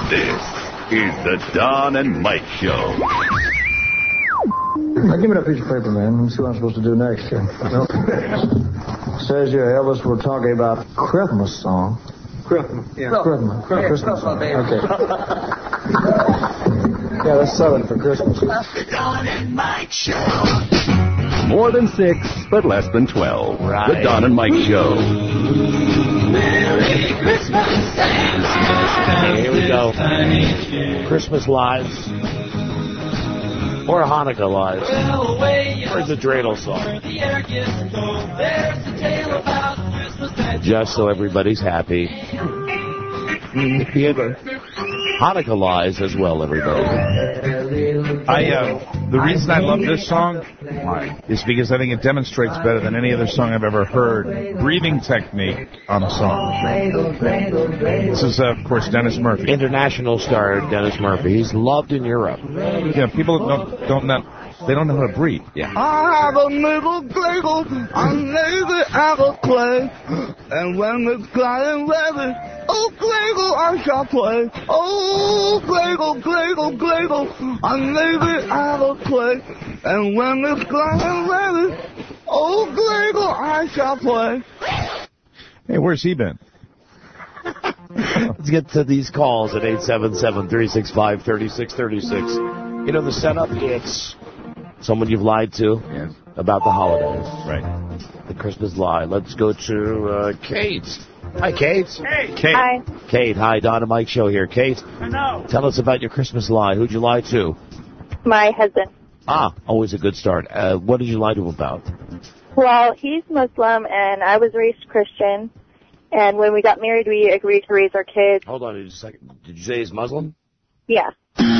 This is the Don and Mike Show. Now, give me that piece of paper, man. Let's see what I'm supposed to do next here. Says here, Elvis, we're talking about Christmas song. Christmas, yeah. Christmas song. Okay. Yeah, that's Southern for Christmas. The Don and Mike Show. More than 6, but less than 12. Right. The Don and Mike Show. Merry Christmas and Here we go. Christmas lives. Or Hanukkah lives. Or the dreidel song. Just so everybody's happy. Hanukkah lies as well, everybody. The reason I love this song is because I think it demonstrates better than any other song I've ever heard breathing technique on a song. This is, of course, Dennis Murphy. International star Dennis Murphy. He's loved in Europe. Yeah, people don't know how to breathe. Yeah. I have a little giggle, I lazy apple clay, and when it's flying ready, oh, giggle, I shall play. Oh, giggle, giggle, giggle, I lazy apple clay, and when it's flying ready, oh, giggle, I shall play. Hey, where's he been? Let's get to these calls at 877-365-3636. You know, the setup, it's someone you've lied to about the holidays. Right. The Christmas lie. Let's go to Kate. Hi, Kate. Hey. Kate. Hi. Kate, hi. Don and Mike Show here. Kate, Hello. tell us about your Christmas lie. Who'd you lie to? My husband. Always a good start. What did you lie to him about? Well, he's Muslim, and I was raised Christian. And when we got married, we agreed to raise our kids. Hold on just a second. Did you say he's Muslim? Yeah.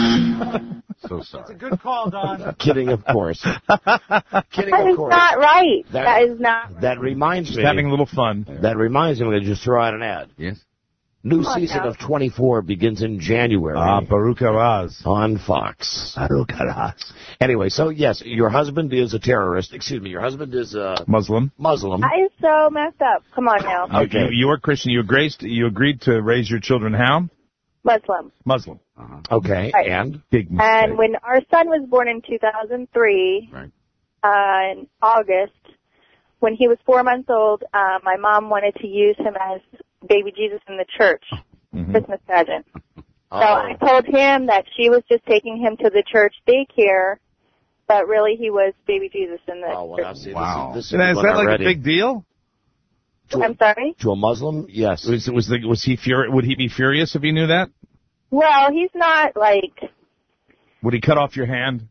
So sorry. That's a good call, Don. Kidding, of course. Kidding, That of is course. not right. That is not. That reminds me. Having a little fun. That reminds me. I'm going to just throw out an ad. Yes. New Come on season now. of 24 begins in January. Baruch Haraz. On Fox. Anyway, so yes, your husband is a terrorist. Excuse me, your husband is a Muslim. Muslim. That is so messed up. Come on now. Okay. You are Christian. You agreed to raise your children how? Muslim. Muslim. Okay, Right. and? Big mistake. And when our son was born in 2003, Right. In August, when he was 4 months old, my mom wanted to use him as baby Jesus in the church Christmas pageant. So I told him that she was just taking him to the church daycare, but really he was baby Jesus in the Well, church. now, see, Wow. This is Is that like already. a big deal? I'm sorry? To a Muslim? Yes. Was he would he be furious if he knew that? Well, he's not like, Would he cut off your hand?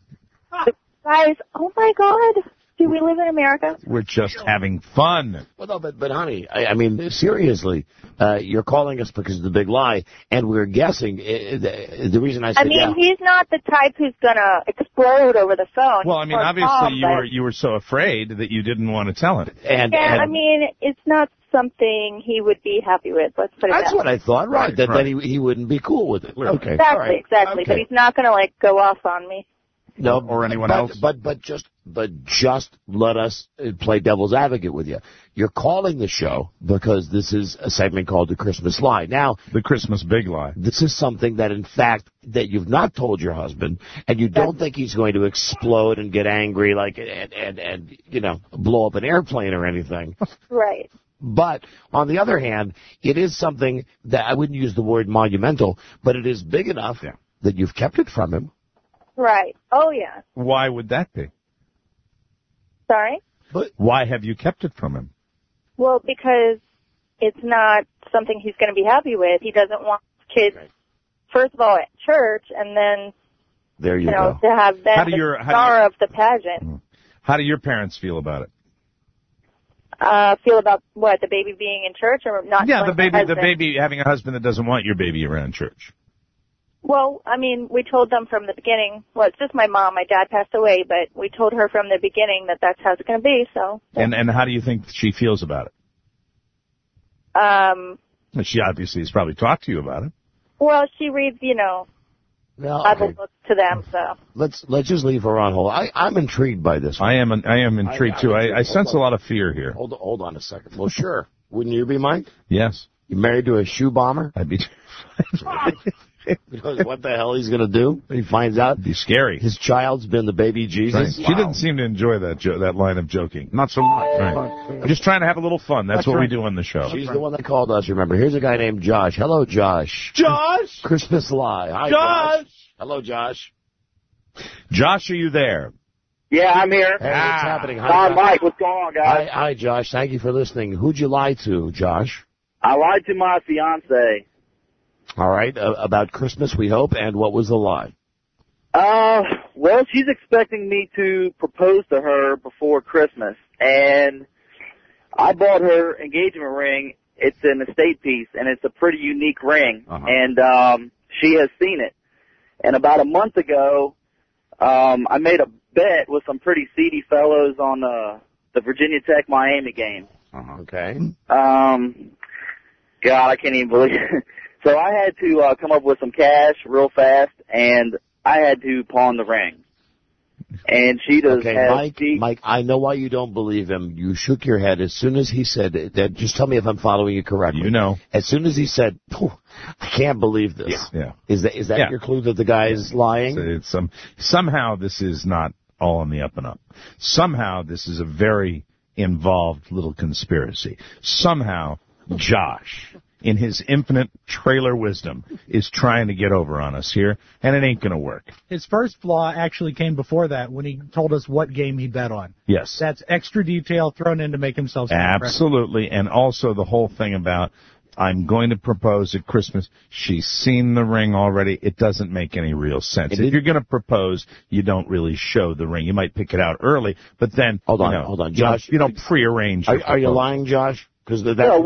guys, oh my God, do we live in America? We're just having fun. Well, no, but honey, I mean, seriously, you're calling us because of the big lie, and we're guessing. The reason I said He's not the type who's going to explode over the phone. Well, I mean, Or obviously call, you were so afraid that you didn't want to tell him. It's not something he would be happy with. Let's put it That's that what way. I thought, right? That right. he wouldn't be cool with it. Okay, Exactly, all right. exactly. Okay. But he's not going to like go off on me. No, or anyone but, else. But just let us play devil's advocate with you. You're calling the show because this is a segment called The Christmas Lie. Now, The Christmas Big Lie. this is something that, in fact, that you've not told your husband, and you don't think he's going to explode and get angry, like and blow up an airplane or anything. Right. But on the other hand, it is something that I wouldn't use the word monumental, but it is big enough that you've kept it from him. Right. Oh, yeah. Why would that be? Sorry? But why have you kept it from him? Well, because it's not something he's going to be happy with. He doesn't want kids, first of all, at church, and then, there you know, go. to have them How do the your- how do star you- of the pageant. How do your parents feel about it? Feel about what, the baby being in church or not? Yeah, telling the my husband? baby having a husband that doesn't want your baby around church. Well, I mean, we told them from the beginning. Well, it's just my mom. My dad passed away, but we told her from the beginning that that's how it's going to be. So. And how do you think she feels about it? She obviously has probably talked to you about it. Well, she reads, Bible books to them. So. Let's just leave her on hold. I'm intrigued by this. I am intrigued too. I sense a lot of fear here. Hold on a second. Well, sure. Wouldn't you be, Mike? Yes. You married to a shoe bomber? I'd be. Because what the hell he's going to do? He finds out It'd be scary. his child's been the baby Jesus. Right. She didn't seem to enjoy that line of joking. Not so much. Right. We're just trying to have a little fun. That's what we do on the show. She's the one that called us, remember. Here's a guy named Josh. Hello, Josh. Josh! Christmas lie. Hi, Josh. Hello, Josh. Josh, are you there? Yeah, I'm here. Hey, what's happening? Hi, Don, Josh. Mike, what's going on, guys? Hi, Josh. Thank you for listening. Who'd you lie to, Josh? I lied to my fiance. All right. About Christmas, we hope. And what was the lie? Well, she's expecting me to propose to her before Christmas, and I bought her engagement ring. It's an estate piece, and it's a pretty unique ring, and she has seen it. And about a month ago, I made a bet with some pretty seedy fellows on the Virginia Tech Miami game. Okay. God, I can't even believe it. So I had to come up with some cash real fast, and I had to pawn the ring. And she does. Okay, Mike, I know why you don't believe him. You shook your head as soon as he said that. Just tell me if I'm following you correctly. You know. As soon as he said, I can't believe this. Yeah. Is that your clue that the guy is lying? It's somehow this is not all on the up and up. Somehow this is a very involved little conspiracy. Somehow Josh, in his infinite trailer wisdom, is trying to get over on us here, and it ain't going to work. His first flaw actually came before that when he told us what game he bet on. Yes. That's extra detail thrown in to make himself sound absolutely, and also the whole thing about I'm going to propose at Christmas. She's seen the ring already. It doesn't make any real sense. If you're going to propose, you don't really show the ring. You might pick it out early, but then hold on, Josh. You don't prearrange. Are you lying, Josh? Because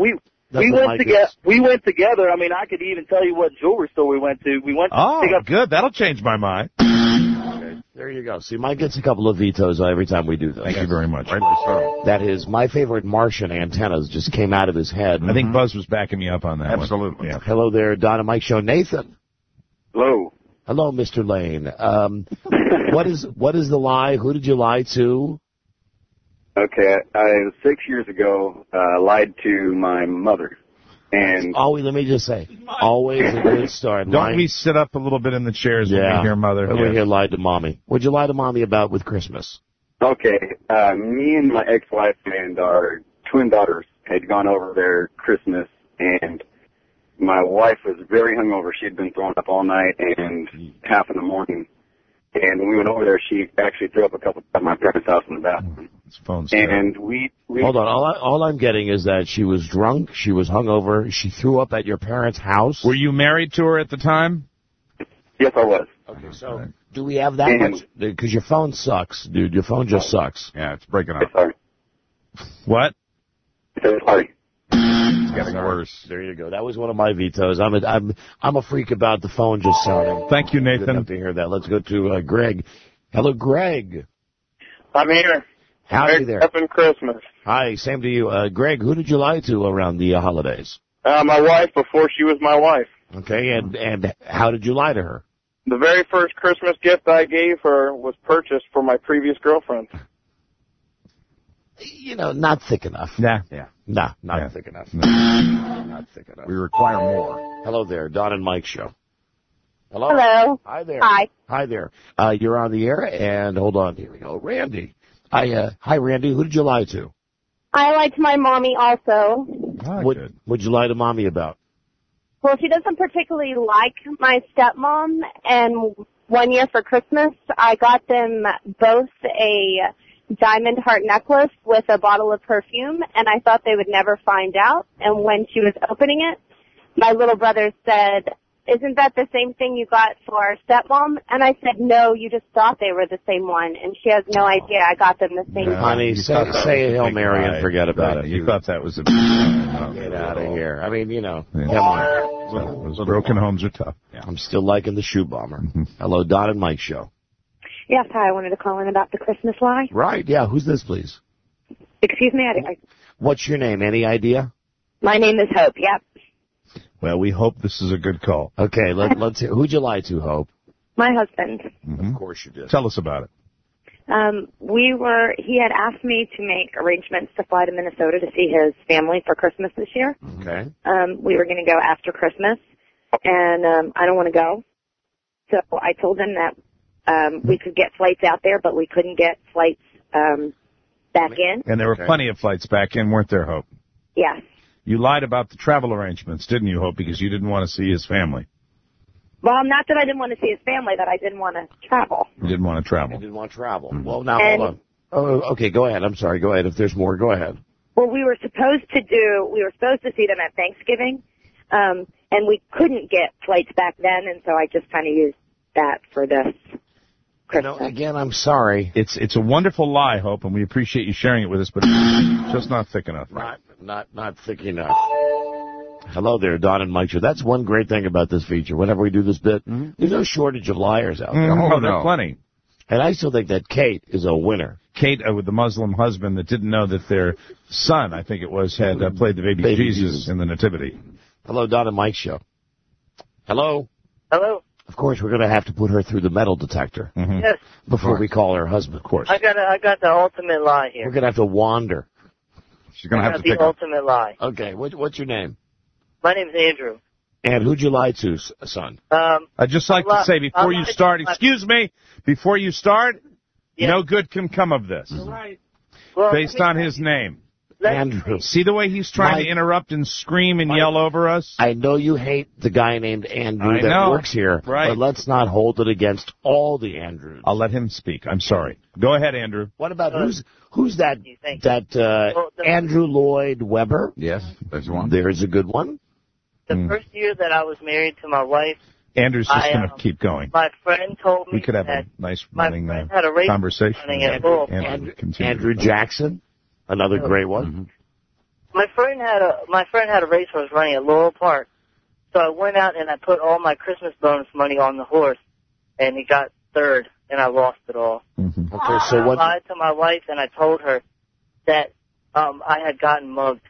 we went together. I mean, I could even tell you what jewelry store we went to. We went. Good. That'll change my mind. Okay, there you go. See, Mike gets a couple of vetoes every time we do this. Thank you very much. That is my favorite Martian antennas just came out of his head. I think Buzz was backing me up on that. Absolutely. Yeah. Hello there, Don and Mike Show. Nathan. Hello. Hello, Mr. Lane. What is the lie? Who did you lie to? Okay, I 6 years ago lied to my mother, and let me just say, always a good start. Don't we sit up a little bit in the chairs when we hear mother? We hear lied to mommy. What'd you lie to mommy about with Christmas? Okay, me and my ex-wife and our twin daughters had gone over there Christmas, and my wife was very hungover. She had been throwing up all night and half in the morning. And when we went over there, she actually threw up a couple at my parents' house in the bathroom. And we hold on. All I'm getting is that she was drunk, she was hungover, she threw up at your parents' house. Were you married to her at the time? Yes, I was. Okay, so do we have that much? Because your phone sucks, dude. Your phone just sucks. Yeah, it's breaking up. Sorry. What? Sorry. It's getting worse. There you go. That was one of my vetoes. I'm a freak about the phone just sounding. Thank you, Nathan. Good enough to hear that. Let's go to Greg. Hello, Greg. I'm here. Howdy there. Happy Christmas. Hi, same to you. Greg, who did you lie to around the holidays? My wife before she was my wife. Okay, and how did you lie to her? The very first Christmas gift I gave her was purchased for my previous girlfriend. Not thick enough. Not thick enough. Not thick enough. We require more. Hello there, Don and Mike Show. Hello. Hello. Hi there. Hi. Hi there. You're on the air, and hold on. Here we go. Randy. Hi, Randy. Who did you lie to? I lied to my mommy also. What'd you lie to mommy about? Well, she doesn't particularly like my stepmom, and one year for Christmas, I got them both a diamond heart necklace with a bottle of perfume, and I thought they would never find out. And when she was opening it, my little brother said, "Isn't that the same thing you got for our stepmom?" And I said, "No, you just thought they were the same one." And she has no idea I got them the same one. Honey, say a Hail Mary and forget about it. You thought that was a... Get out of here. I mean, come on. Those broken homes are tough. Yeah. I'm still liking the shoe bomber. Hello, Don and Mike Show. Yes, hi. I wanted to call in about the Christmas lie. Right, yeah. Who's this, please? Excuse me? What's your name? Any idea? My name is Hope, yep. Well, we hope this is a good call. Okay, let's hear. Who'd you lie to, Hope? My husband. Of course you did. Tell us about it. He had asked me to make arrangements to fly to Minnesota to see his family for Christmas this year. Okay. We were going to go after Christmas. and I don't want to go. So I told him that we could get flights out there, but we couldn't get flights back in. And there were plenty of flights back in, weren't there, Hope? Yes. You lied about the travel arrangements, didn't you, Hope, because you didn't want to see his family? Well, not that I didn't want to see his family, that I didn't want to travel. You didn't want to travel. You didn't want to travel. Well, now, hold on. Oh, okay, go ahead. I'm sorry. Go ahead. If there's more, go ahead. Well, we were supposed to see them at Thanksgiving, and we couldn't get flights back then, and so I just kind of used that for this Christmas. No, again, I'm sorry. It's a wonderful lie, Hope, and we appreciate you sharing it with us, but it's just not thick enough. Not thick enough. Hello there, Don and Mike Show. That's one great thing about this feature. Whenever we do this bit, there's no shortage of liars out there. Oh, there are plenty. And I still think that Kate is a winner. Kate, with the Muslim husband that didn't know that their son, I think it was, had played the baby Jesus in the Nativity. Hello, Don and Mike Show. Hello? Hello? Of course, we're going to have to put her through the metal detector. Yes. Before we call her husband, of course. I got the ultimate lie here. We're going to have to wander. She's going to have to the ultimate lie. Okay, what's your name? My name's Andrew. And who'd you lie to, son? I'd just like to say before you start, excuse me, before you start, no good can come of this. Right. Well, based on his name. Andrew. See the way he's trying to interrupt and scream and yell over us? I know you hate the guy named Andrew that works here, but let's not hold it against all the Andrews. I'll let him speak. I'm sorry. Go ahead, Andrew. What about who's that Andrew Lloyd Webber? Yes, there's one. There's a good one. The first year that I was married to my wife, Andrew's just going to keep going. my friend told me We could have that a nice my running friend had a race conversation. running at Louisville. Andrew Jackson, another great one. My friend had a race horse running at Laurel Park, so I went out and I put all my Christmas bonus money on the horse, and he got third, and I lost it all. Okay, so I lied to my wife, and I told her that I had gotten mugged.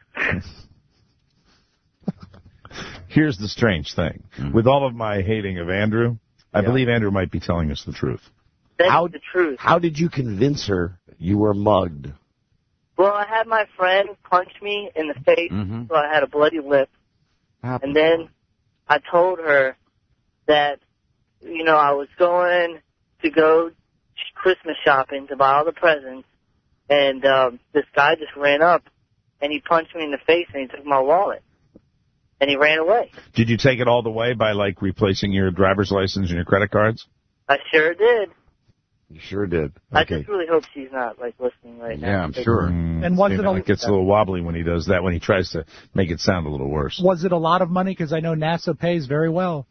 Here's the strange thing. With all of my hating of Andrew, I believe Andrew might be telling us the truth. That's the truth. How did you convince her you were mugged? Well, I had my friend punch me in the face, so I had a bloody lip. And then I told her that, I was going to go Christmas shopping to buy all the presents, and this guy just ran up, and he punched me in the face, and he took my wallet. And he ran away. Did you take it all the way by, replacing your driver's license and your credit cards? I sure did. You sure did. I just really hope she's not, listening right now. Yeah, I'm sure. And was it gets a little wobbly when he does that, when he tries to make it sound a little worse. Was it a lot of money? Because I know NASA pays very well.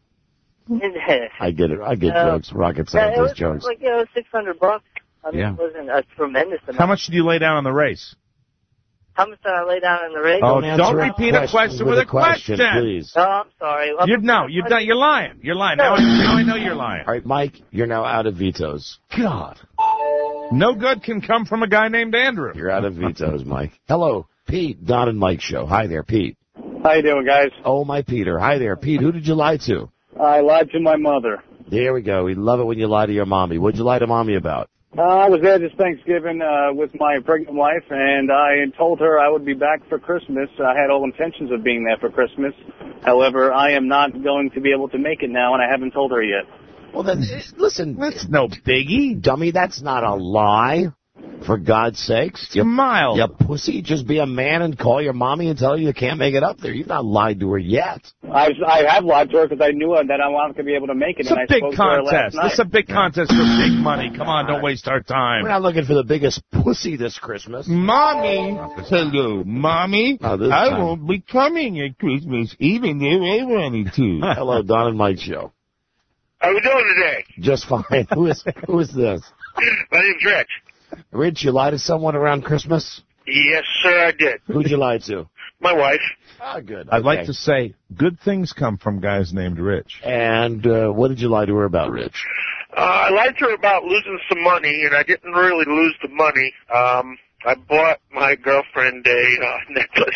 I get it. I get jokes, rocket scientist jokes. $600. I mean, it wasn't a tremendous amount. How much did you lay down on the race? How much did I lay down in the race? Oh, don't repeat a question with a question, please. Oh, I'm sorry. You're lying. You're lying. Now I know you're lying. All right, Mike, you're now out of vetoes. God. No good can come from a guy named Andrew. You're out of vetoes, Mike. Hello, Pete, Don and Mike Show. Hi there, Pete. How you doing, guys? Oh, my Peter. Hi there, Pete. Who did you lie to? I lied to my mother. There we go. We love it when you lie to your mommy. What'd you lie to mommy about? I was there this Thanksgiving with my pregnant wife, and I told her I would be back for Christmas. I had all intentions of being there for Christmas. However, I am not going to be able to make it now, and I haven't told her yet. Well, then, listen. That's no biggie. Dummy, that's not a lie. For God's sakes. You mild. You pussy. Just be a man and call your mommy and tell her you can't make it up there. You've not lied to her yet. I have lied to her because I knew that I wanted to be able to make it. It's a big contest. It's a big contest for big money. Come on, don't waste our time. We're not looking for the biggest pussy this Christmas. Mommy. Hello, Mommy. I won't be coming at Christmas even if I wanted to. Hello, Don and Mike Show. How we doing today? Just fine. Who is this? My name's Rich. Rich, you lie to someone around Christmas? Yes, sir, I did. Who'd you lie to? My wife. Ah, good. I'd like to say good things come from guys named Rich. And what did you lie to her about, Rich? I lied to her about losing some money, and I didn't really lose the money. I bought my girlfriend a necklace.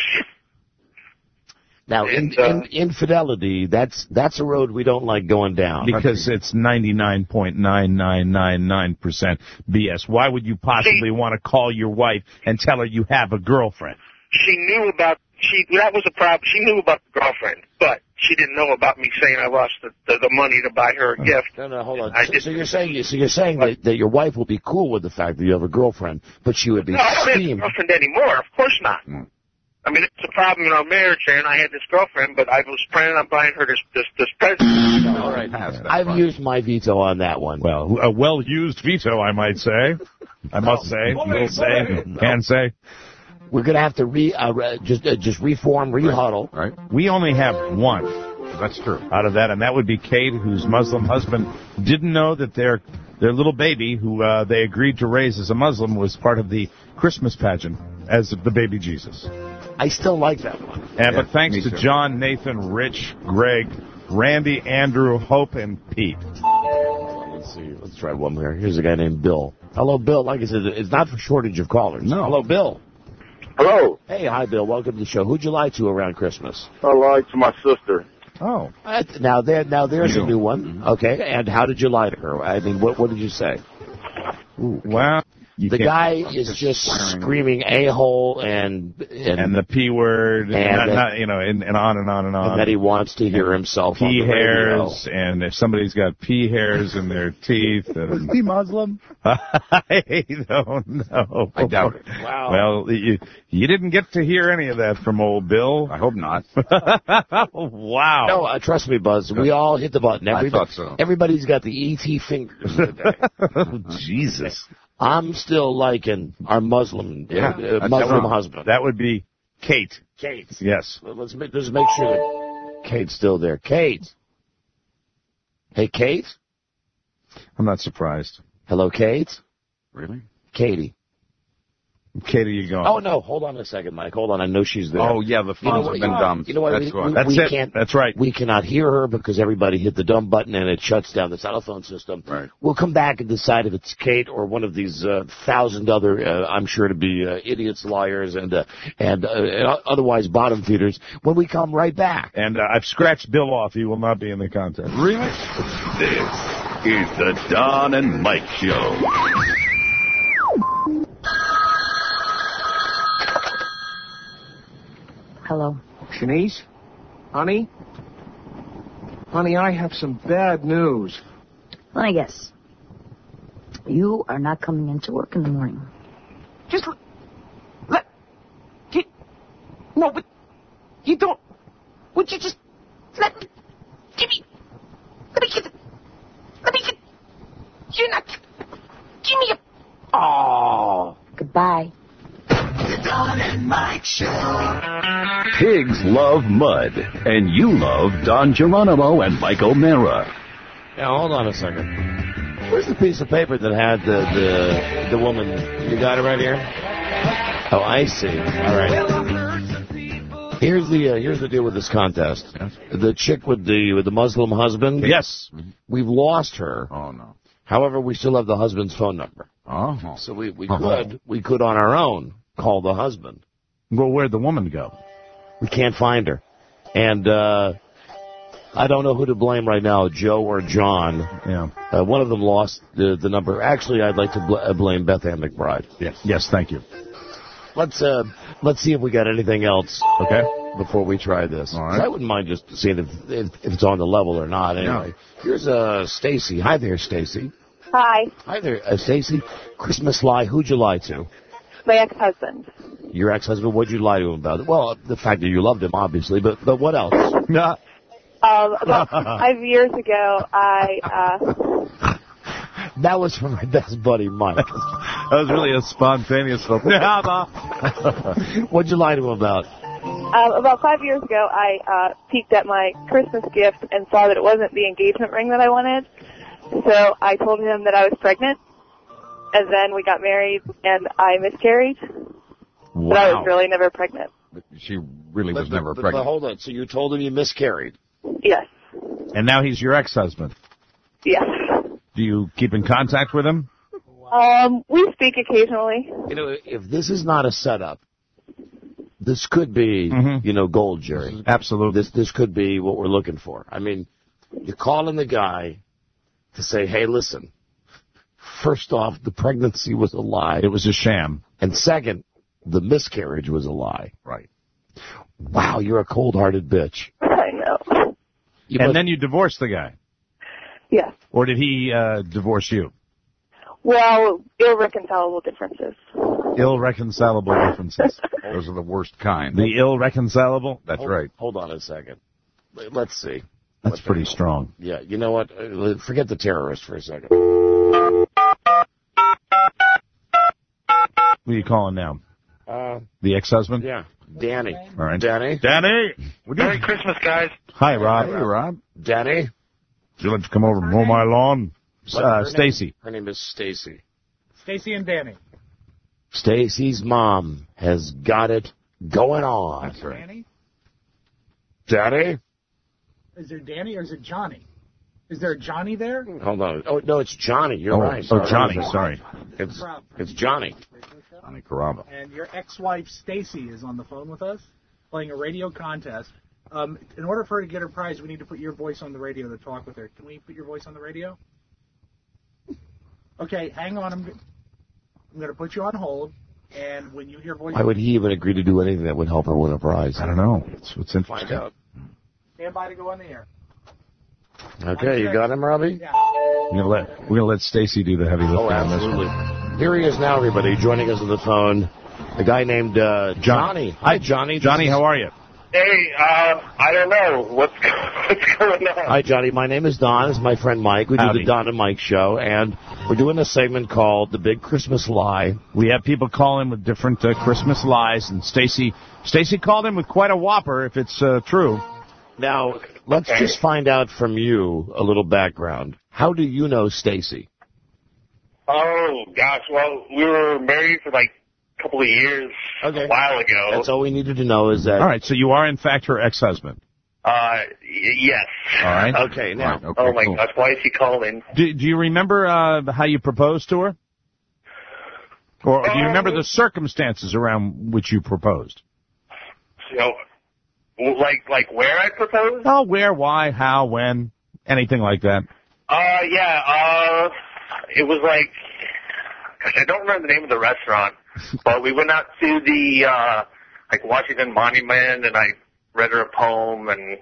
Now, infidelity, that's a road we don't like going down. Because it's 99.9999% BS. Why would you possibly want to call your wife and tell her you have a girlfriend? She knew about that was a problem. She knew about the girlfriend, but she didn't know about me saying I lost the money to buy her a gift. No, hold on. So you're saying that your wife will be cool with the fact that you have a girlfriend, but she would be No, I don't have a steamed. girlfriend anymore. Of course not. I mean, it's a problem in our marriage, and I had this girlfriend, but I was planning on buying her this present. All right. I've used my veto on that one. Well, a well-used veto, I might say. I must say. Will say. Can say. We're going to have to just reform, rehuddle. Right. We only have one. That's true. Out of that, and that would be Kate, whose Muslim husband didn't know that their little baby, who they agreed to raise as a Muslim, was part of the Christmas pageant as the baby Jesus. I still like that one. But thanks to John, Nathan, Rich, Greg, Randy, Andrew, Hope, and Pete. Let's see. Let's try one more. Here's a guy named Bill. Hello, Bill. Like I said, it's not for shortage of callers. No. Hello, Bill. Hello. Hey, hi, Bill. Welcome to the show. Who'd you lie to around Christmas? I lied to my sister. Oh. Now there's a new one. Okay. And how did you lie to her? I mean, what did you say? Ooh, well, the guy is just screaming a-hole and the P word and on and on and on. And that he wants to hear himself P on the hairs, radio. and if somebody's got P hairs in their teeth. Was he Muslim? I don't know. I doubt it. Wow. Well, you didn't get to hear any of that from old Bill. I hope not. Wow. No, trust me, Buzz. We all hit the button. I thought so. Everybody's got the E.T. fingers today. Jesus. I'm still liking our Muslim husband. That would be Kate. Kate. Yes. Let's make sure that Kate's still there. Kate. Hey, Kate? I'm not surprised. Hello, Kate? Really? Katie. Katie, you going? Oh, no. Hold on a second, Mike. Hold on. I know she's there. Oh, yeah, the phones have been dumb. You know what? That's right. We cannot hear her because everybody hit the dumb button and it shuts down the telephone system. Right. We'll come back and decide if it's Kate or one of these 1,000 other, I'm sure to be idiots, liars, and otherwise bottom feeders when we come right back. And I've scratched Bill off. He will not be in the contest. Really? This is the Don and Mike Show. Hello. Shanice? Honey? Honey, I have some bad news. Let me guess. You are not coming into work in the morning. Just no, but you don't. Would you just let me get. You're not. Give me a. Oh. Goodbye. The Don and Mike Show. Pigs love mud, and you love Don Geronimo and Mike O'Mara. Now, hold on a second. Where's the piece of paper that had the woman? You got it right here? Oh, I see. All right. Here's the deal with this contest. The chick with the Muslim husband. Yes. We've lost her. Oh, no. However, we still have the husband's phone number. Oh. So we could on our own call the husband. Well, where'd the woman go? We can't find her. And I don't know who to blame right now, Joe or John. Yeah. One of them lost the number. Actually, I'd like to blame Beth Ann McBride. Yes, thank you. Let's see if we got anything else. Okay. Before we try this. All right. I wouldn't mind just seeing if it's on the level or not. Anyway, Here's Stacy. Hi there, Stacy. Hi. Hi there, Stacy. Christmas lie. Who'd you lie to? My ex-husband. Your ex-husband. What'd you lie to him about? Well, the fact that you loved him, obviously, but what else? No. About 5 years ago, That was from my best buddy, Mike. That was really a spontaneous one. What'd you lie to him about? About 5 years ago, I peeked at my Christmas gift and saw that it wasn't the engagement ring that I wanted. So I told him that I was pregnant, and then we got married, and I miscarried. Wow. But I was really never pregnant. She really was never pregnant. But hold on. So you told him you miscarried? Yes. And now he's your ex-husband? Yes. Do you keep in contact with him? We speak occasionally. You know, if this is not a setup, this could be, gold, Jerry. Absolutely. This could be what we're looking for. I mean, you're calling the guy to say, hey, listen, first off, the pregnancy was a lie. It was a sham. And second, the miscarriage was a lie. Right. Wow, you're a cold-hearted bitch. I know. Then you divorced the guy. Yes. Or did he divorce you? Well, irreconcilable differences. Irreconcilable differences. Those are the worst kind. The irreconcilable? That's right. Hold on a second. Let's see. That's pretty strong. Yeah, you know what? Forget the terrorist for a second. Who are you calling now? The ex-husband? Yeah. Danny. All right. Danny? Merry Christmas, guys. Hi, Rob. Hey, Rob. Danny? Would you like to come over and mow my lawn? Stacy. Her name is Stacy. Stacy and Danny. Stacy's mom has got it going on. That's right. Danny? Danny? Is there Danny or is it Johnny? Is there a Johnny there? Hold on. Oh, no, it's Johnny. You're right. Oh, Johnny. Sorry. It's Johnny. Johnny Caraba. And your ex-wife, Stacy, is on the phone with us, playing a radio contest. In order for her to get her prize, we need to put your voice on the radio to talk with her. Can we put your voice on the radio? Okay, hang on. I'm going to put you on hold, and when you hear voice... Why would he even agree to do anything that would help her win a prize? I don't know. It's interesting. Find out. Stand by to go on the air. Okay, you got him, Robbie? Yeah. We're gonna let Stacy do the heavy lifting on this absolutely. one. Here he is now, everybody, joining us on the phone. A guy named Johnny. Hi, Johnny. Johnny, how are you? Hey, I don't know. What's going on? Hi, Johnny. My name is Don. This is my friend Mike. We do the Don and Mike show, and we're doing a segment called The Big Christmas Lie. We have people call in with different Christmas lies, and Stacy called in with quite a whopper, if it's true. Now, let's just find out from you a little background. How do you know Stacy? Oh, gosh. Well, we were married for like a couple of years a while ago. That's all we needed to know is that... All right, so you are, in fact, her ex-husband. Yes. All right. Okay, now. Okay, oh, my cool. gosh. Why is he calling? Do you remember how you proposed to her? Or do you remember the circumstances around which you proposed? You know, like where I proposed? Oh, where, why, how, when, anything like that. Yeah, it was like, gosh, I don't remember the name of the restaurant, but we went out to the, like Washington Monument, and I read her a poem, and,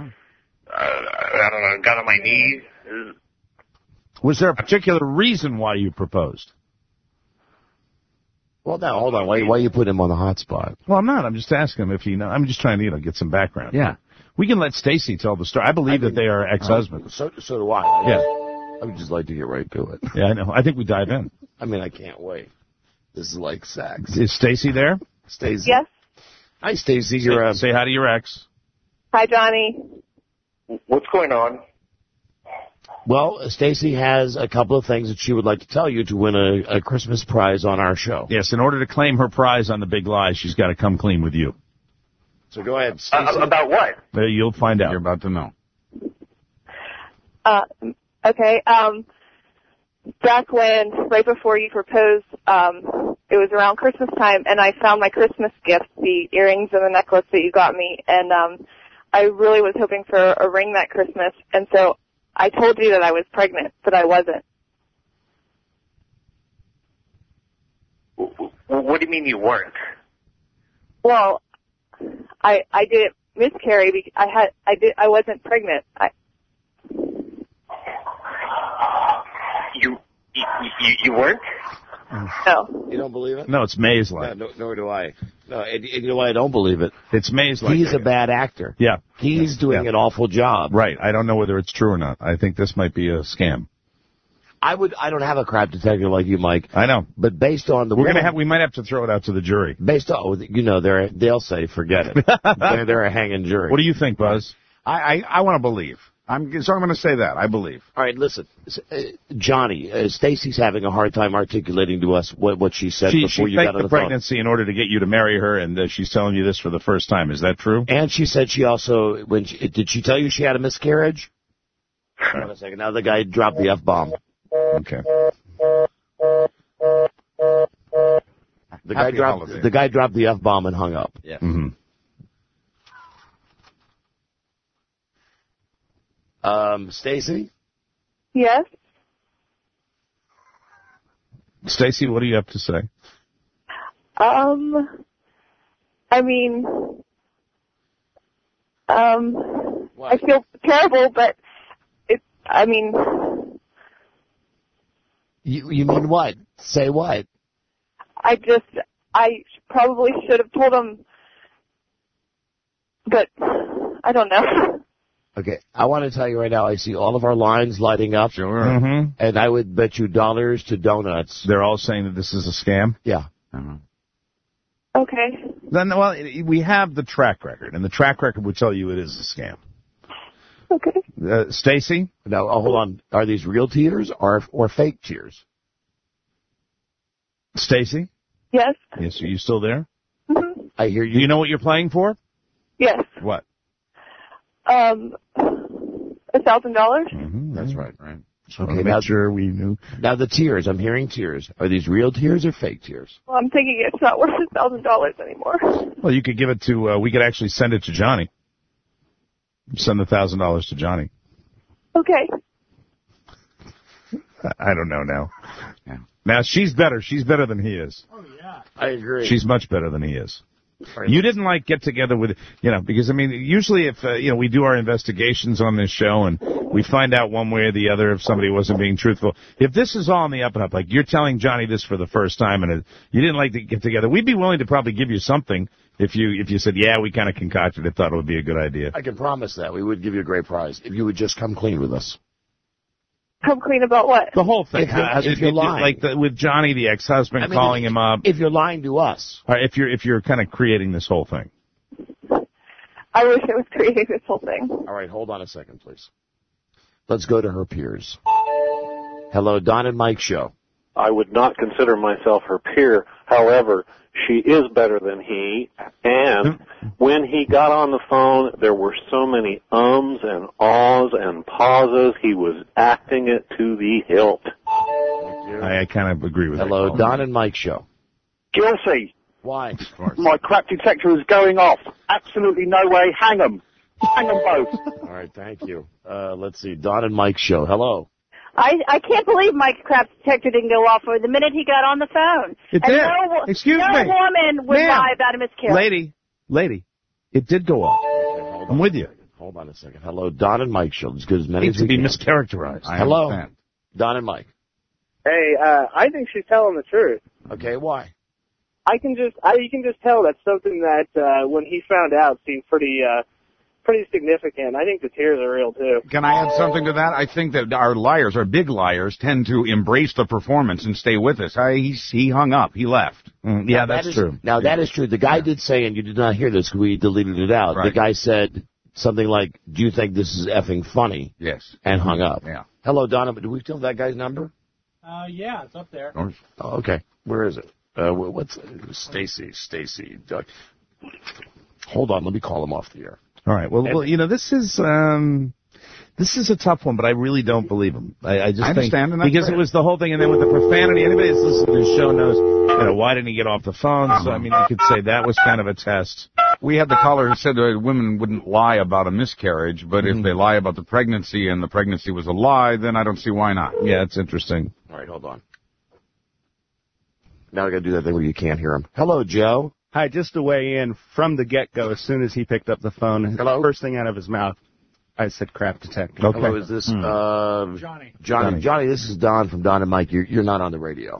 I don't know, got on my knees. Was there a particular reason why you proposed? Well, now, hold on. Why you put him on the hot spot? Well, I'm not. I'm just asking him if he knows. I'm just trying to, get some background. Yeah. We can let Stacy tell the story. I believe that they are ex-husbands. So do I. Yeah. I would just like to get right to it. Yeah, I know. I think we dive in. I mean, I can't wait. This is like sex. Is Stacy there? Stacy. Yes. Hi, Stacy. Say hi to your ex. Hi, Johnny. What's going on? Well, Stacy has a couple of things that she would like to tell you to win a Christmas prize on our show. Yes, in order to claim her prize on the Big Lie, she's got to come clean with you. So go ahead, Stacy. About what? You'll find out. You're about to know. Okay. Back when, right before you proposed, it was around Christmas time, and I found my Christmas gift, the earrings and the necklace that you got me, and I really was hoping for a ring that Christmas, and so I told you that I was pregnant, but I wasn't. What do you mean you weren't? Well, I didn't miscarry because I wasn't pregnant. You weren't? No. You don't believe it? No, it's Maze-like. No, nor do I. No, and you know why I don't believe it? It's Maze-like. He's a bad actor. Yeah. He's doing an awful job. Right. I don't know whether it's true or not. I think this might be a scam. I don't have a crap detector like you, Mike. I know. But based on the... We might have to throw it out to the jury. Based on, they'll say, forget it. they're a hanging jury. What do you think, Buzz? I want to believe. So I'm going to say that. I believe. All right, listen. Johnny, Stacy's having a hard time articulating to us what she said before you got on the phone. She faked the pregnancy in order to get you to marry her, and she's telling you this for the first time. Is that true? And she said she also... did she tell you she had a miscarriage? Hold on a second. Now the guy dropped the F-bomb. Okay. The guy dropped the F-bomb and hung up. Yeah. Mm-hmm. Stacy? Yes? Stacy, what do you have to say? I mean, I feel terrible, but I mean... You mean what? Say what? I probably should have told him, but I don't know. Okay, I want to tell you right now, I see all of our lines lighting up. Sure. Mm-hmm. And I would bet you dollars to donuts. They're all saying that this is a scam? Yeah. Okay. Then, well, we have the track record, and the track record would tell you it is a scam. Okay. Stacy? Now, hold on. Are these real tears or fake tears? Stacy? Yes. Yes, are you still there? Mm-hmm. I hear you. Do you know what you're playing for? Yes. What? $1,000. Mm-hmm. That's right. Okay, now, sure we knew. Now the tears, I'm hearing tears. Are these real tears or fake tears? Well, I'm thinking it's not worth $1,000 anymore. Well, you could give it to, we could actually send it to Johnny. Send the $1,000 to Johnny. Okay. I don't know now. Yeah. Now, she's better. She's better than he is. Oh, yeah. I agree. She's much better than he is. You didn't get together with, because, usually if, we do our investigations on this show and we find out one way or the other if somebody wasn't being truthful. If this is all on the up and up, like you're telling Johnny this for the first time and you didn't like to get together, we'd be willing to probably give you something if you said, yeah, we kind of concocted it, thought it would be a good idea. I can promise that. We would give you a great prize if you would just come clean with us. Come clean about what? The whole thing. If you're lying. With Johnny, the ex-husband, calling him up. If you're lying to us. Or if you're kind of creating this whole thing. I wish I was creating this whole thing. All right, hold on a second, please. Let's go to her peers. Hello, Don and Mike show. I would not consider myself her peer. However, she is better than he, and when he got on the phone, there were so many ums and ahs and pauses. He was acting it to the hilt. I kind of agree with that. Hello, Don and Mike show. Guilty. Why? My crap detector is going off. Absolutely no way. Hang them. Hang them both. All right, thank you. Let's see, Don and Mike show. Hello. I can't believe Mike's crap detector didn't go off the minute he got on the phone. It did. Excuse me. No woman would lie about a miscarriage. Lady, it did go off. I'm with you. Hold on a second. Hello, Don and Mike show. As good as many Needs as we to be can. mischaracterized. Hello, understand. Don and Mike. Hey, I think she's telling the truth. Okay, why? You can just tell that's something that when he found out seemed pretty significant. I think the tears are real too. Can I add something to that? I think that our big liars, tend to embrace the performance and stay with us. He hung up. He left. Yeah, that's true. Now, that is true. The guy did say, and you did not hear this because we deleted it out, Right. The guy said something like, do you think this is effing funny? Yes. And hung up. Yeah. Hello, Donna. Do we still have that guy's number? Yeah, it's up there. Oh, okay. Where is it? What's Stacy. Hold on. Let me call him off the air. All right. Well, this is a tough one, but I really don't believe him. I just understand, think because it was the whole thing, and then with the profanity. Anybody that's listened to the show knows, why didn't he get off the phone? So you could say that was kind of a test. We had the caller who said that women wouldn't lie about a miscarriage, but if they lie about the pregnancy and the pregnancy was a lie, then I don't see why not. Yeah, it's interesting. All right, hold on. Now I got to do that thing where you can't hear him. Hello, Joe. Hi, just to weigh in from the get-go, as soon as he picked up the phone, Hello? First thing out of his mouth, I said crap detector. Okay. Hello, is this Johnny? Johnny, this is Don from Don and Mike. You're not on the radio.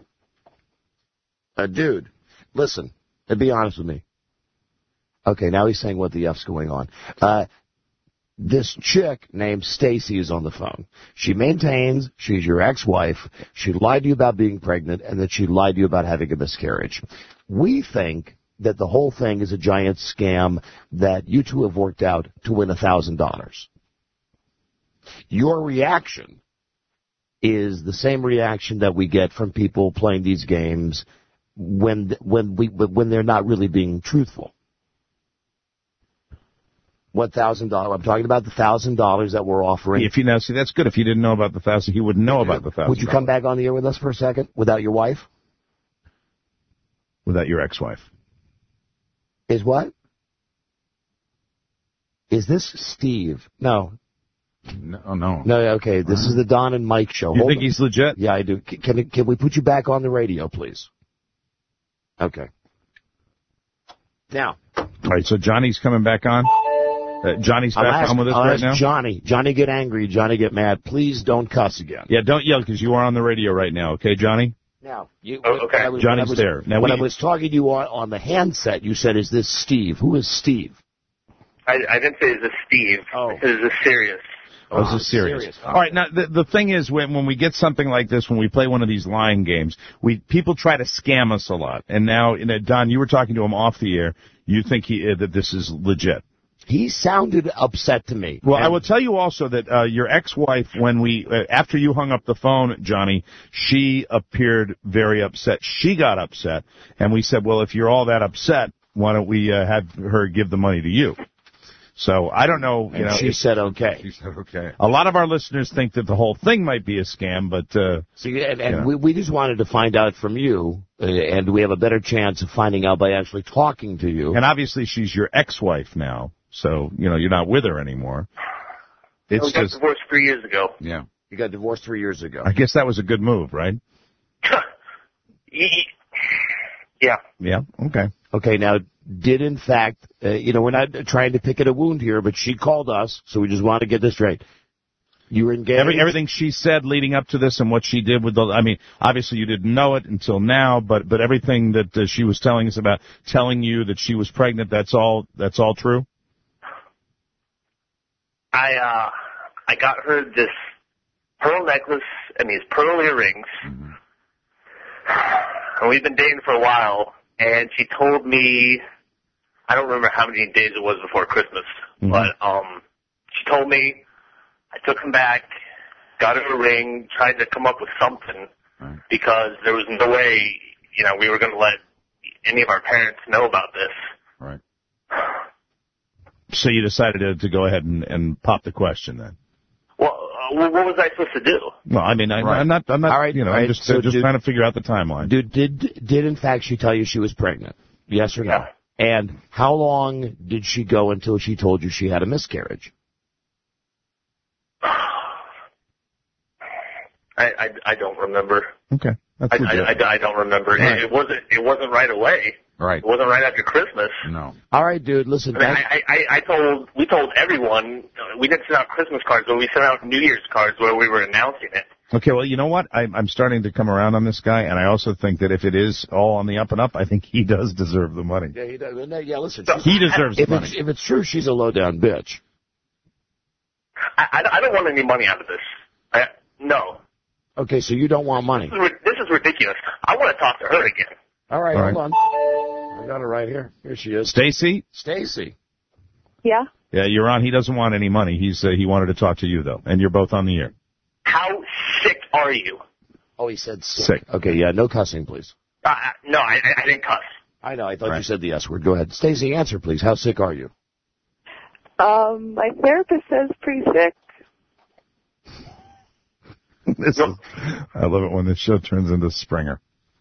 Dude, listen, and be honest with me. Okay, now he's saying what the F's going on. This chick named Stacy is on the phone. She maintains she's your ex-wife. She lied to you about being pregnant, and that she lied to you about having a miscarriage. We think that the whole thing is a giant scam that you two have worked out to win $1,000. Your reaction is the same reaction that we get from people playing these games when they're not really being truthful. What $1,000? I'm talking about the $1,000 that we're offering. See, that's good. If you didn't know about the 1,000, he wouldn't know about the 1,000. Would you come back on the air with us for a second without your wife? Without your ex-wife. Is what? Is this Steve? No. No. No, okay. This is the Don and Mike show. You think he's legit? Yeah, I do. Can we put you back on the radio, please? Okay. Now. All right, so Johnny's coming back on? Johnny's back on with us right now? Johnny, get angry. Johnny, get mad. Please don't cuss again. Yeah, don't yell because you are on the radio right now. Okay, Johnny? Now, okay. Johnny's there. Now, when I was talking to you on the handset, you said, is this Steve? Who is Steve? I didn't say is this Steve. I said is this Sirius. Oh, this is serious. All right, now the thing is, when we get something like this, when we play one of these lying games, people try to scam us a lot. And now, Don, you were talking to him off the air. You think that this is legit? He sounded upset to me. Well, I will tell you also that your ex-wife, after you hung up the phone, Johnny, she appeared very upset. She got upset, and we said, well, if you're all that upset, why don't we have her give the money to you? So I don't know. She said okay. She said okay. A lot of our listeners think that the whole thing might be a scam, but we just wanted to find out from you, and we have a better chance of finding out by actually talking to you. And obviously, she's your ex-wife now. So, you're not with her anymore. I got divorced 3 years ago. Yeah. You got divorced 3 years ago. I guess that was a good move, right? Yeah. Yeah, okay. Okay, now, did in fact, we're not trying to pick at a wound here, but she called us, so we just want to get this straight. You were engaged? Everything she said leading up to this and what she did with obviously you didn't know it until now, but everything that she was telling us about telling you that she was pregnant, that's all true? I got her this pearl necklace and these pearl earrings, and we've been dating for a while, and she told me, I don't remember how many days it was before Christmas, but she told me, I took him back, got her a ring, tried to come up with something, because there was no way, we were going to let any of our parents know about this. Right. So you decided to go ahead and pop the question then? Well, what was I supposed to do? Well, I'm not. All right, I'm just trying to figure out the timeline. Did in fact she tell you she was pregnant? Yes or no? Yeah. And how long did she go until she told you she had a miscarriage? I don't remember. Okay. I don't remember. Right. It wasn't right away. Right. It wasn't right after Christmas. No. All right, dude. Listen. We told everyone. We didn't send out Christmas cards, but we sent out New Year's cards where we were announcing it. Okay. Well, you know what? I'm starting to come around on this guy, and I also think that if it is all on the up and up, I think he does deserve the money. Yeah, he does. Yeah, listen. He deserves the money. If it's true, she's a low down bitch. I don't want any money out of this. No. Okay, so you don't want money. This is ridiculous. I want to talk to her again. All right, hold on. I got her right here. Here she is. Stacy? Stacy. Yeah? Yeah, you're on. He doesn't want any money. He wanted to talk to you, though, and you're both on the air. How sick are you? Oh, he said sick. Okay, yeah, no cussing, please. No, I didn't cuss. I know. I thought you said the S word. Go ahead. Stacy, answer, please. How sick are you? My therapist says pretty sick. I love it when this show turns into Springer.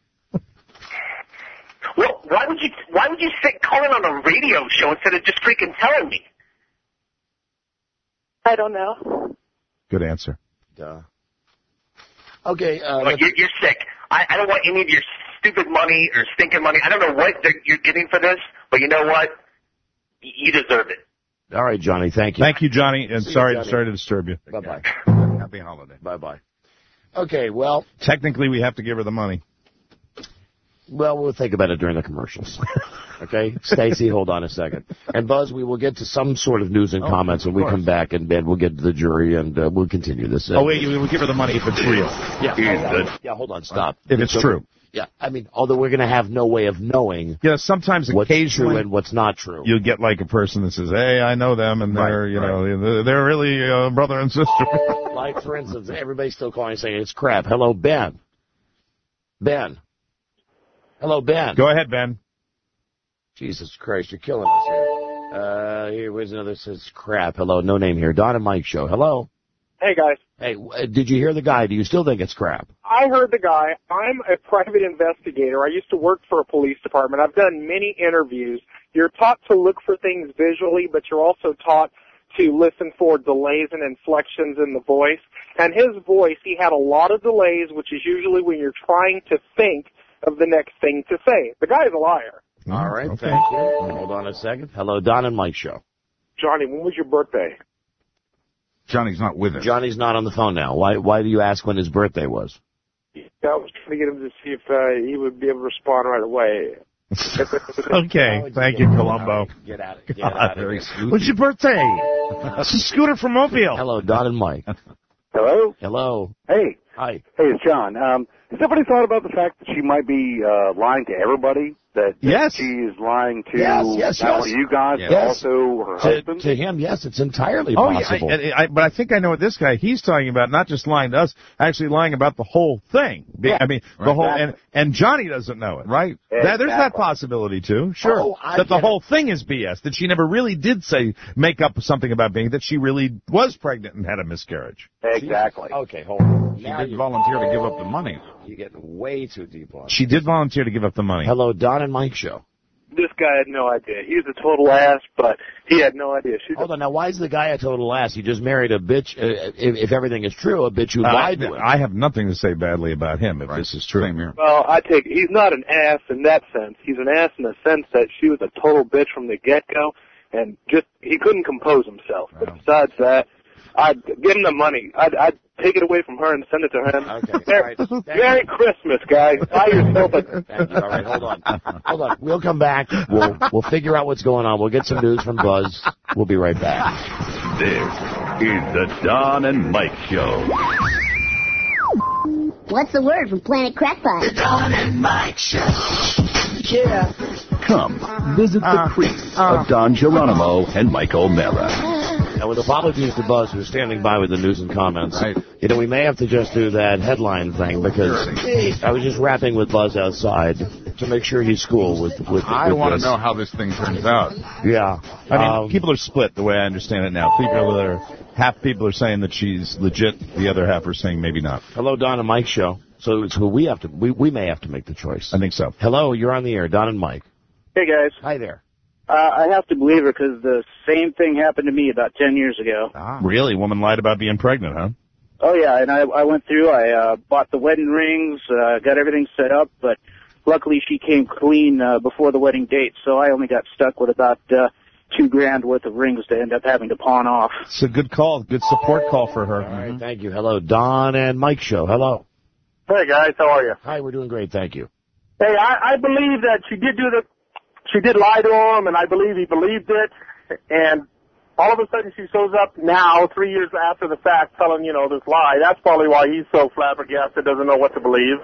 Well, why would you sit calling on a radio show instead of just freaking telling me? I don't know. Good answer. Duh. Okay. You're sick. I don't want any of your stupid money or stinking money. I don't know what you're getting for this, but you know what? You deserve it. All right, Johnny. Thank you. Thank you, Johnny. And sorry to disturb you. Bye-bye. Happy holiday. Bye-bye. Okay, well. Technically, we have to give her the money. Well, we'll think about it during the commercials. Okay? Stacy, hold on a second. And Buzz, we will get to some sort of news and comments when we come back, and then we'll get to the jury, and we'll continue this. Oh, wait, we'll give her the money if it's real. Yeah, hold on, stop. If it's true. Yeah, I mean, although we're going to have no way of knowing sometimes what's true and what's not true. You'll get like a person that says, hey, I know them, and they're really brother and sister. Like, for instance, everybody's still calling saying it's crap. Hello, Ben. Ben. Hello, Ben. Go ahead, Ben. Jesus Christ, you're killing us here. Here's another that says crap. Hello, no name here. Don and Mike show. Hello. Hey, guys. Hey, did you hear the guy? Do you still think it's crap? I heard the guy. I'm a private investigator. I used to work for a police department. I've done many interviews. You're taught to look for things visually, but you're also taught to listen for delays and inflections in the voice. And his voice, he had a lot of delays, which is usually when you're trying to think of the next thing to say. The guy's a liar. All right, thank you. Hold on a second. Hello, Don and Mike show. Johnny, when was your birthday? Johnny's not with us. Johnny's not on the phone now. Why do you ask when his birthday was? Yeah, I was trying to get him to see if he would be able to respond right away. Okay, thank you, Columbo. Get out of here. What's your birthday? It's a Scooter from Mobile. Hello, Don and Mike. Hello? Hello. Hey. Hi. Hey, it's John. Has somebody thought about the fact that she might be lying to everybody? That she is lying to not only you guys, but also her husband? To him, yes, it's entirely possible. possible. But I think I know what this guy, he's talking about, not just lying to us, actually lying about the whole thing. I mean, the whole, and Johnny doesn't know it, right? There's that possibility, too. Sure. That the whole thing is BS, that she never really did make up something about being, that she really was pregnant and had a miscarriage. Exactly. Okay, hold on. She did volunteer to give up the money. You're getting way too deep on it. She did volunteer to give up the money. Hello, Don and Mike Show. This guy had no idea. He was a total ass, but he had no idea. Hold on, now why is the guy a total ass? He just married a bitch, if everything is true, a bitch who lied to him. I have nothing to say badly about him if this is true. Well, he's not an ass in that sense. He's an ass in the sense that she was a total bitch from the get-go, and he couldn't compose himself. But besides that, I'd give him the money. I'd take it away from her and send it to him. Okay, Merry Christmas, guys. Buy yourself a... Thank you. All right, hold on. We'll come back. We'll figure out what's going on. We'll get some news from Buzz. We'll be right back. This is the Don and Mike Show. What's the word from Planet Crackpot? The Don and Mike Show. Yeah. Come, visit the creeps of Don Geronimo and Mike O'Mara. Now, with apologies to Buzz, who's standing by with the news and comments, we may have to just do that headline thing, because I was just rapping with Buzz outside to make sure he's cool with I want to know how this thing turns out. Yeah. I mean, people are split the way I understand it now. Half people are saying that she's legit, the other half are saying maybe not. Hello, Don and Mike Show. So we may have to make the choice. I think so. Hello, you're on the air, Don and Mike. Hey, guys. Hi there. I have to believe her because the same thing happened to me about 10 years ago. Really? Woman lied about being pregnant, huh? Oh, yeah, and I went through, I bought the wedding rings, got everything set up, but luckily she came clean before the wedding date, so I only got stuck with about $2,000 worth of rings to end up having to pawn off. It's a good call, good support call for her. All right, thank you. Hello, Don and Mike Show. Hello. Hey, guys, how are you? Hi, we're doing great, thank you. Hey, I believe that she did lie to him, and I believe he believed it, and all of a sudden she shows up now, 3 years after the fact, telling, this lie. That's probably why he's so flabbergasted, doesn't know what to believe.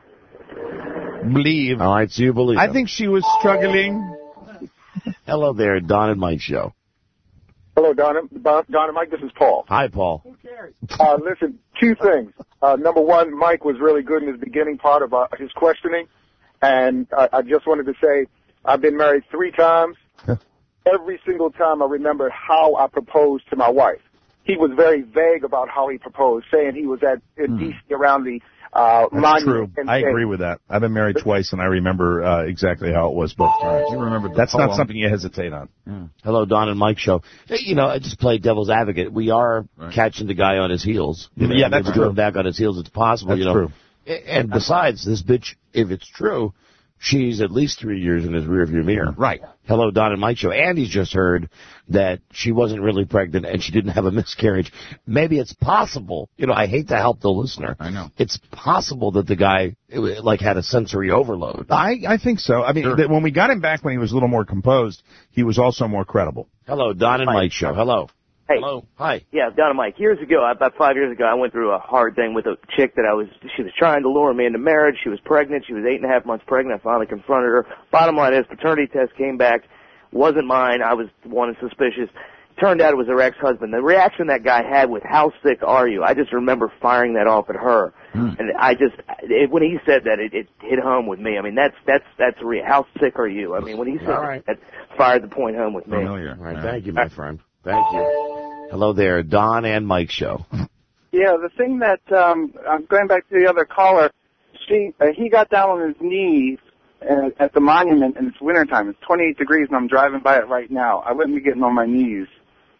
Believe. All right, so you believe. I think she was struggling. Hello there, Don and Mike Show. Hello, Don and Mike, this is Paul. Hi, Paul. Who cares? Listen, two things. Number one, Mike was really good in his beginning part of his questioning, and I just wanted to say, I've been married 3 times. Every single time I remember how I proposed to my wife. He was very vague about how he proposed, saying he was in D.C. around the That's true. I agree with that. I've been married twice, and I remember exactly how it was both times. You remember That's not something you hesitate on. Yeah. Hello, Don and Mike Show. I just play devil's advocate. We are catching the guy on his heels. Yeah, that's true. Doing back on his heels, it's possible. That's true. And besides, this bitch, if it's true, she's at least 3 years in his rearview mirror. Right. Hello, Don and Mike Show. Andy's just heard that she wasn't really pregnant and she didn't have a miscarriage. Maybe it's possible. I hate to help the listener. I know. It's possible that the guy, had a sensory overload. I think so. I mean, when we got him back when he was a little more composed, he was also more credible. Hello, Don and Mike Show. Hello. Hey. Hello. Hi. Yeah, Don and Mike. Years ago, about 5 years ago, I went through a hard thing with a chick that she was trying to lure me into marriage. She was pregnant. She was 8.5 months pregnant. I finally confronted her. Bottom line is, paternity test came back. Wasn't mine. I was the one suspicious. Turned out it was her ex-husband. The reaction that guy had with, "How sick are you?" I just remember firing that off at her. And when he said that, it hit home with me. I mean, that's real. How sick are you? I mean, when he said that, fired the point home with me. Familiar. All right, thank you, my friend. Thank you. Hello there, Don and Mike Show. Yeah, the thing that, I'm going back to the other caller, he got down on his knees at the monument, and it's wintertime. It's 28 degrees, and I'm driving by it right now. I wouldn't be getting on my knees.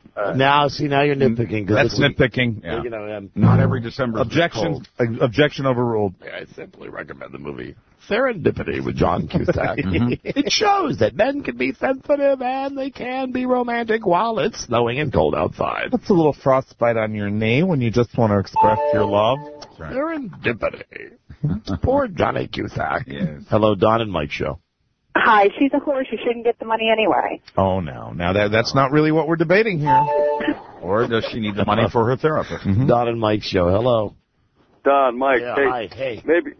Now you're nitpicking. That's nitpicking. Yeah. You know, Not every December. Objection overruled. I simply recommend the movie Serendipity with John Cusack. It shows that men can be sensitive and they can be romantic while it's snowing and cold outside. That's a little frostbite on your knee when you just want to express your love. Right. Serendipity. Poor Johnny Cusack. Yes. Hello, Don and Mike Show. Hi, she's a whore. She shouldn't get the money anyway. Oh, no. Now, that's not really what we're debating here. Or does she need the money for her therapist? Don and Mike Show. Hello. Don, Mike. Yeah, hey, hi. Hey. Maybe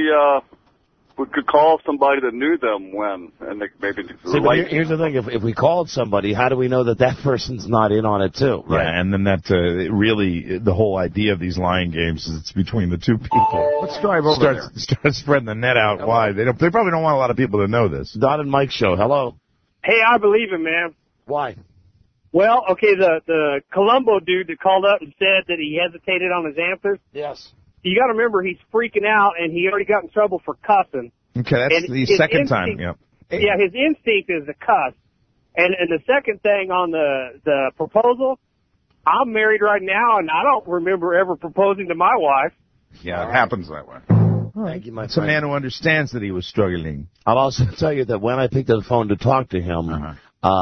we could call somebody that knew them when, and they maybe. See, but here's the thing: if we called somebody, how do we know that person's not in on it too? Right. Yeah, and then that really the whole idea of these lying games is it's between the two people. Let's drive over there. Start spreading the net out wide. They probably don't want a lot of people to know this. Don and Mike Show. Hello. Hey, I believe him, man. Why? Well, okay, the Columbo dude that called up and said that he hesitated on his answers. Yes. You got to remember, he's freaking out, and he already got in trouble for cussing. Okay, that's the second time. Yep. Yeah, his instinct is to cuss. And the second thing on the proposal, I'm married right now, and I don't remember ever proposing to my wife. Yeah, it happens that way. Thank you, my friend. It's a man who understands that he was struggling. I'll also tell you that when I picked up the phone to talk to him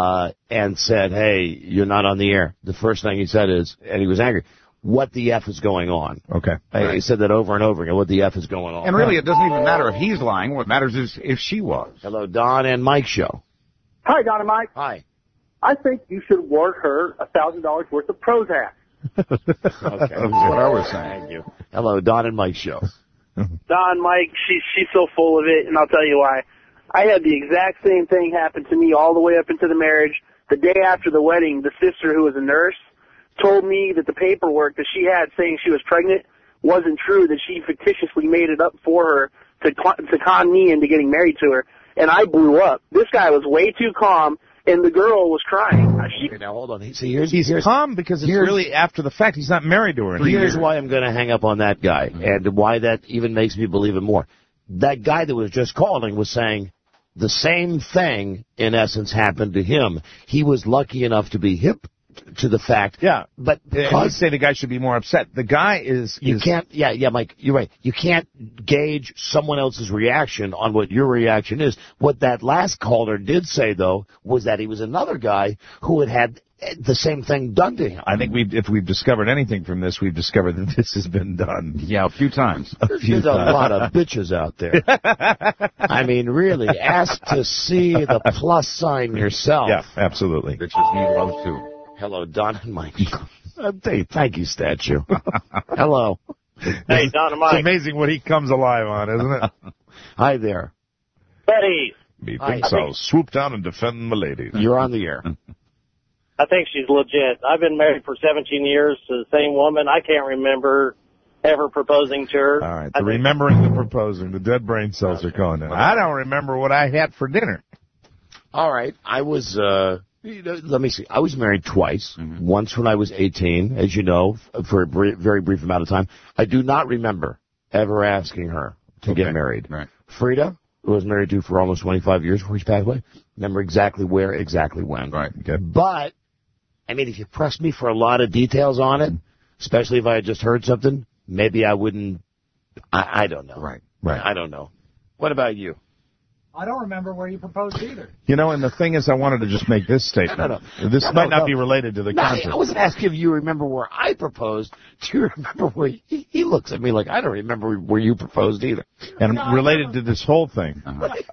and said, hey, you're not on the air, the first thing he said is, and he was angry, what the F is going on? Okay. He said that over and over again, what the F is going on. And really, it doesn't even matter if he's lying. What matters is if she was. Hello, Don and Mike Show. Hi, Don and Mike. Hi. I think you should award her $1,000 worth of Prozac. Okay. That's what I was saying. Thank you. Hello, Don and Mike Show. Don, Mike, she's so full of it, and I'll tell you why. I had the exact same thing happen to me all the way up into the marriage. The day after the wedding, the sister who was a nurse told me that the paperwork that she had saying she was pregnant wasn't true, that she fictitiously made it up for her to con me into getting married to her. And I blew up. This guy was way too calm, and the girl was crying. Okay, now, hold on. He's calm because it's really after the fact. He's not married to her. Here's why I'm going to hang up on that guy, and why that even makes me believe it more. That guy that was just calling was saying the same thing, in essence, happened to him. He was lucky enough to be hip to the fact. Yeah. But I'd say the guy should be more upset. The guy is... can't... Yeah, Mike, you're right. You can't gauge someone else's reaction on what your reaction is. What that last caller did say, though, was that he was another guy who had the same thing done to him. I think if we've discovered anything from this, we've discovered that this has been done. Yeah, a few times. There's a lot of bitches out there. I mean, really, ask to see the plus sign yourself. Yeah, absolutely. Bitches need love, too. Hello, Don and Mike. Thank you, statue. Hello. Hey, Don and Mike. It's amazing what he comes alive on, isn't it? Hi there. Betty. Methinks I'll swoop down and defend my lady. You're on the air. I think she's legit. I've been married for 17 years to the same woman. I can't remember ever proposing to her. All right, remembering the proposing, the dead brain cells are going in. I don't remember what I had for dinner. All right, I was... let me see. I was married twice. Once when I was 18, as you know, for a very brief amount of time. I do not remember ever asking her to get married. Right. Frida, who I was married to for almost 25 years before she passed away, remember exactly where, exactly when. Right. Okay. But, I mean, if you pressed me for a lot of details on it, especially if I had just heard something, maybe I wouldn't. I don't know. Right. I don't know. What about you? I don't remember where you proposed either. You know, and the thing is, I wanted to just make this statement. No. This might not be related to the content. I wasn't asking if you remember where I proposed. Do you remember where he looks at me like I don't remember where you proposed either? And related to this whole thing,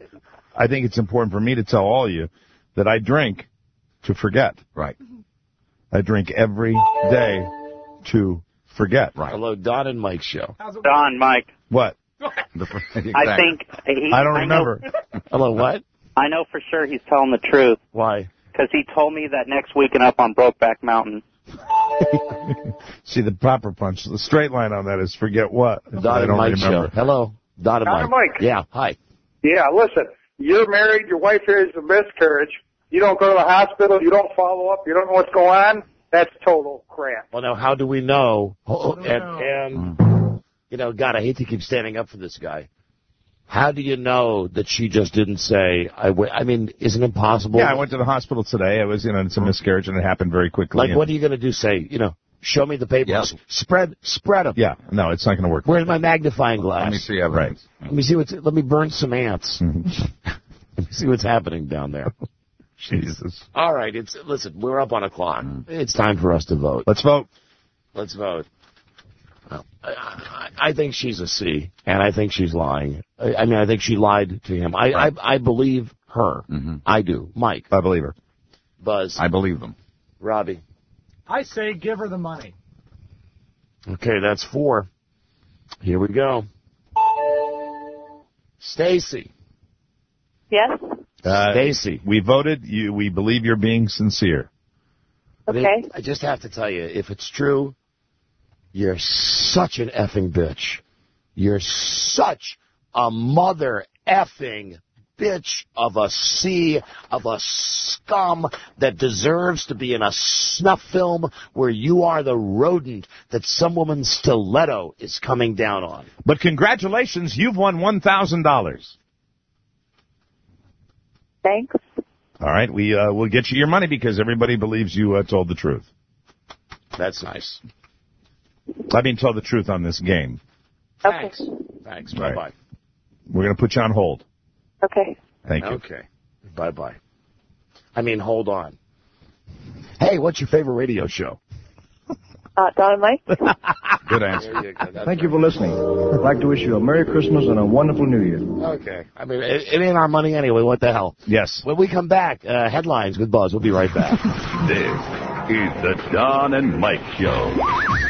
I think it's important for me to tell all of you that I drink to forget. Right. I drink every day to forget. Right. Hello, Don and Mike Show. Don, Mike. What? Exactly. I think... I don't remember. Hello, what? I know for sure he's telling the truth. Why? Because he told me that next weekend up on Brokeback Mountain. See, the proper punch, the straight line on that is forget what. Don and Mike Show. Hello, Don and Mike. Yeah, hi. Yeah, listen, you're married, your wife has a miscarriage, you don't go to the hospital, you don't follow up, you don't know what's going on, that's total crap. Well, now, how do we know? And you know, God, I hate to keep standing up for this guy. How do you know that she just didn't say, I mean, isn't it possible? Yeah, I went to the hospital today. I was, it's a miscarriage, and it happened very quickly. Like, what are you going to do? Say, show me the papers. Yep. Spread them. Yeah, no, it's not going to work. Where's my magnifying glass? Let me see evidence. Right. Let me burn some ants. Let me see what's happening down there. Jesus. All right, listen, we're up on a clock. It's time for us to vote. Let's vote. Let's vote. Well, I think she's a C, and I think she's lying. I think she lied to him. I believe her. Mm-hmm. I do. Mike. I believe her. Buzz. I believe them. Robbie. I say give her the money. Okay, that's 4. Here we go. Stacy. Yes? Stacy. We voted. We believe you're being sincere. Okay. I just have to tell you, if it's true, you're such an effing bitch. You're such a mother effing bitch of a C, of a scum that deserves to be in a snuff film where you are the rodent that some woman's stiletto is coming down on. But congratulations, you've won $1,000. Thanks. All right, we'll get you your money because everybody believes you told the truth. That's nice. I mean, told the truth on this game. Okay. Thanks. Right. Bye-bye. We're going to put you on hold. Okay. Thank you. Okay. Bye-bye. I mean, hold on. Hey, what's your favorite radio show? Don and Mike. Good answer. Thank you for listening. I'd like to wish you a Merry Christmas and a wonderful New Year. Okay. I mean, it ain't our money anyway. What the hell? Yes. When we come back, headlines with Buzz. We'll be right back. This is the Don and Mike Show.